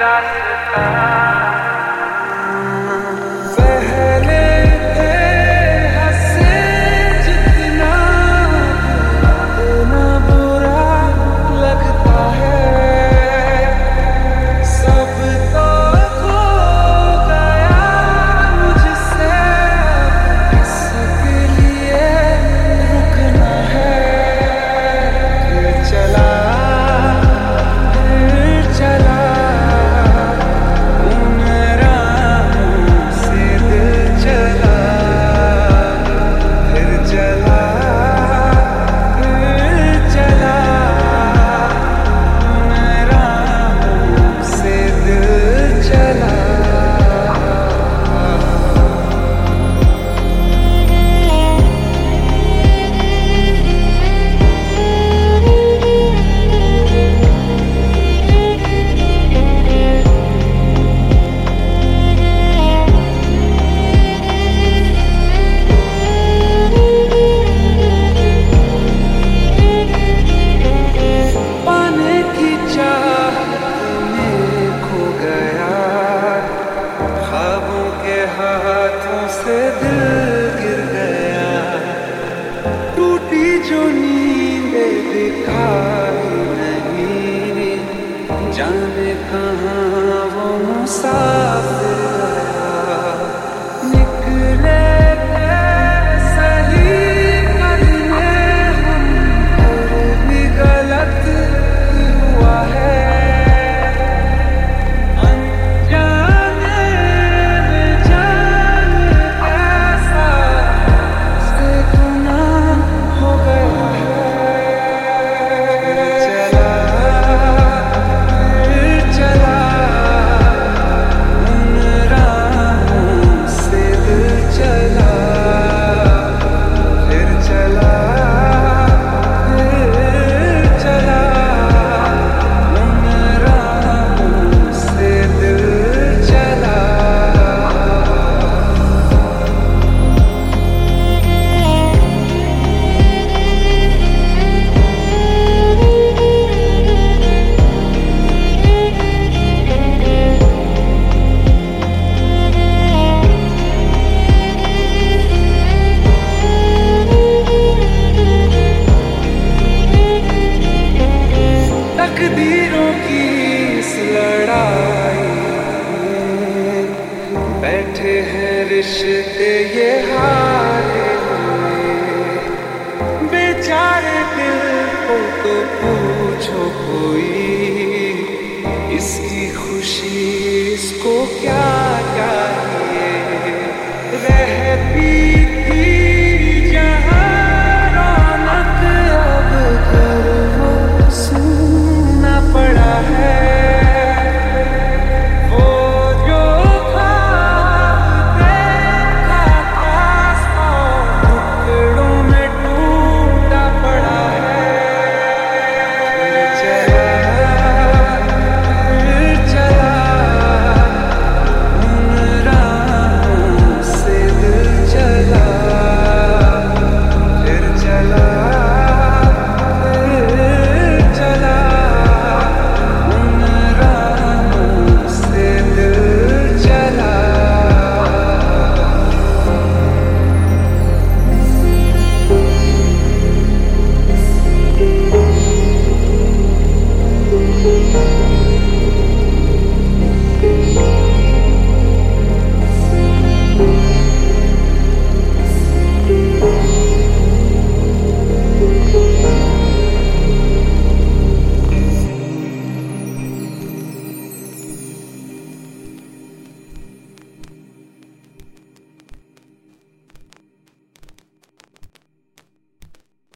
रास्ता हाथों से दिल गिर गया, टूटी जो नींदें दिखाई नहीं, जाने कहाँ वो मुसाफिर गया। निकले थे सही कदमे हम, फिर भी गलत हुआ है। तकदीरों की इस लड़ाई में बैठे हैं रिश्ते ये हारे हुए, बेचारे दिल को तो पूछो कोई, इसकी खुशी इसको क्या चाहिए। रहती